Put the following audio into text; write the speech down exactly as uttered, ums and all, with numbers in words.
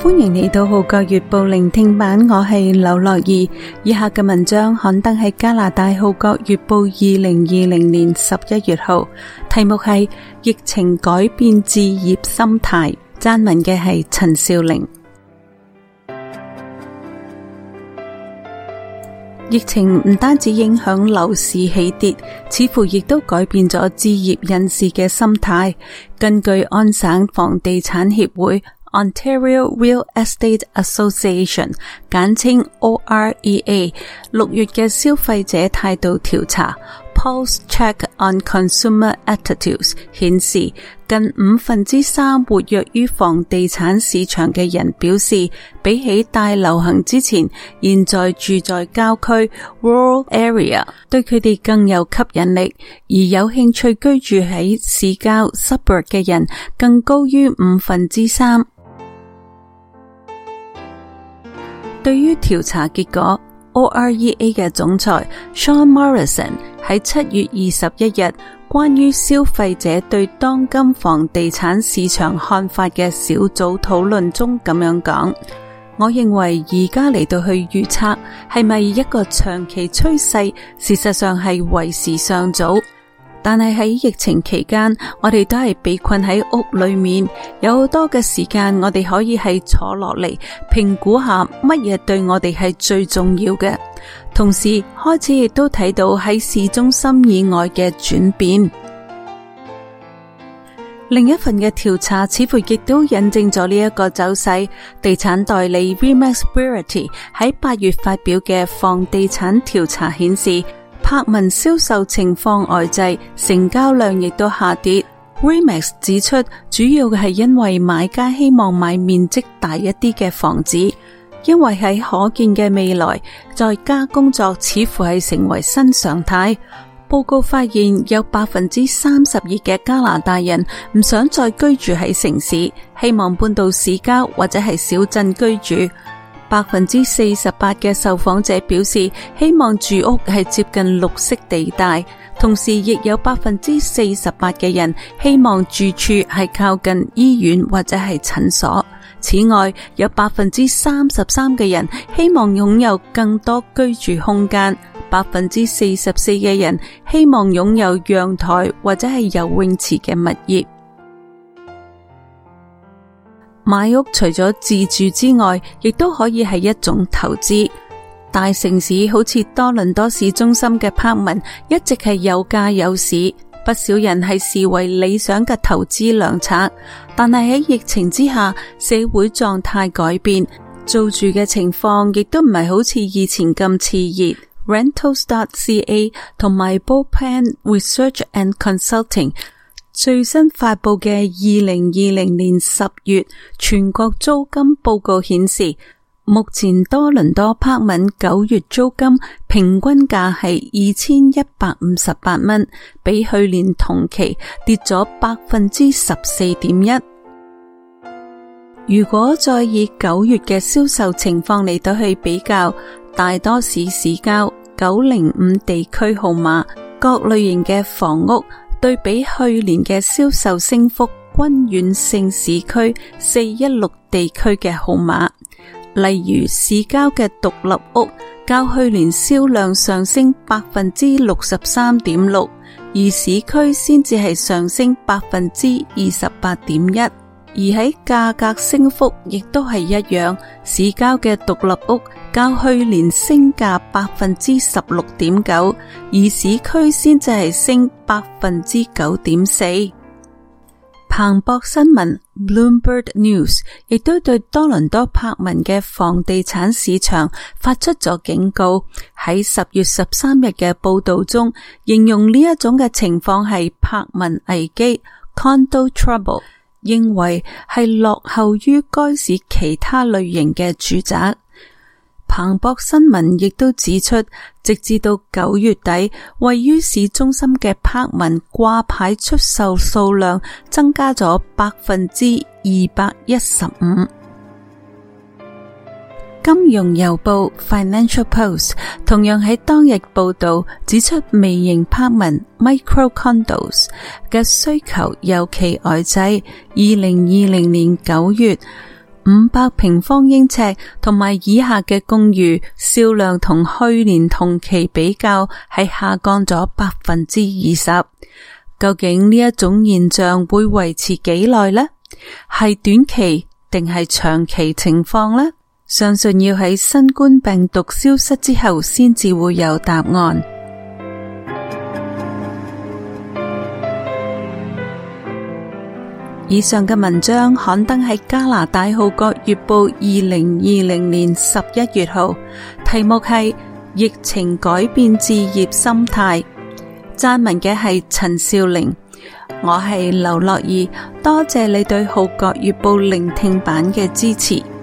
歡迎嚟到《號角月報》聆聽版，我係劉樂儀。以下嘅文章刊登喺加拿大《號角月報》二零二零年十一月號，題目係疫情改變置業心態。撰文嘅係陳少玲。疫情唔單止影響樓市起跌，似乎亦都改變咗置業人士嘅心態。根據安省房地產協會 Ontario Real Estate Association 簡稱 O R E A 六月嘅消費者態度調查 Pulse Check on Consumer Attitudes 顯示，近五分之三活躍於房地產市場嘅人表示，比起大流行之前，現在住在郊區 rural area 對佢哋更有吸引力，而有興趣居住喺市郊 suburb 嘅人更高於五分之三。對於調查結果， O R E A 嘅總裁 Sean Morrison 喺七月二十一日關於消費者對當今房地產市場看法嘅小組討論中咁樣講：我認為而家嚟到去預測係咪一個長期趨勢，事實上係為時尚早。但係喺疫情期間，我哋都係被困喺屋裏面，有好多嘅時間我哋可以係坐落嚟評估下乜嘢對我哋係最重要嘅，同時開始亦都睇到喺市中心以外嘅轉變。另一份嘅調查似乎亦都印證咗呢一個走勢。地產代理 Remax Realty 喺八月發表嘅房地產調查顯示，柏文銷售情況呆滯，成交量亦都下跌。Remax 指出，主要嘅係因為買家希望買面積大一啲嘅房子，因為喺可見嘅未來，在家工作似乎係成為新常態。報告發現，有百分之三十二嘅加拿大人唔想再居住喺城市，希望搬到市郊或者係小鎮居住。百分之四十八嘅受訪者表示希望住屋係接近綠色地帶，同時亦有百分之四十八嘅人希望住處係靠近醫院或者係診所。此外，有百分之三十三嘅人希望擁有更多居住空間，百分之四十四嘅人希望擁有陽台或者係游泳池嘅物業。買屋除咗自住之外，亦都可以係一種投資。大城市好似多倫多市中心嘅柏文一直係有價有市，不少人係視為理想嘅投資良策。但係喺疫情之下，社會狀態改變，租住嘅情況亦都唔係好似以前咁熾熱。Rentals dot C A 同埋 Bullpen Research and Consulting最新發佈嘅二零二零年十月全國租金報告顯示，目前多倫多柏文九月租金平均價係二千一百五十八蚊，比去年同期跌咗百分之十四點一。如果再以九月嘅銷售情況嚟到去比較，大多市市郊、九零五地區號碼、各類型嘅房屋，對比去年嘅銷售升幅均遠勝市區四一六地區嘅號碼。例如市郊嘅獨立屋較去年銷量上升百分之六十三點六，而市區先至係上升百分之二十八點一。而喺價格升幅亦都係一樣，市郊嘅獨立屋較去年升價百分之十六點九，而市區先至係升百分之九點四。彭博新聞 Bloomberg News 亦都對多倫多柏文嘅房地產市場發出咗警告，喺十月十三日嘅報道中，形容呢一種嘅情況係柏文危機 Condo Trouble，認為係落後於該市其他類型嘅住宅。彭博新聞亦都指出，直至到九月底，位於市中心嘅柏文掛牌出售數量增加咗百分之二百一十五。金融郵報 Financial Post 同樣喺當日報道指出，微型柏文 Micro Condos 嘅需求尤其呆滯。二零二零年九月， 五百平方英尺同埋以下嘅公寓銷量同去年同期比較係下降咗百分之二十。究竟呢一種現象會維持幾耐呢？係短期定係長期情況呢？相信要喺新冠病毒消失之後先至會有答案。以上嘅文章刊登喺加拿大《號角月報》二零二零年十一月號，題目係疫情改變置業心態。撰文嘅係陳少玲，我係劉樂儀，多謝你對《號角月報》聆聽版嘅支持。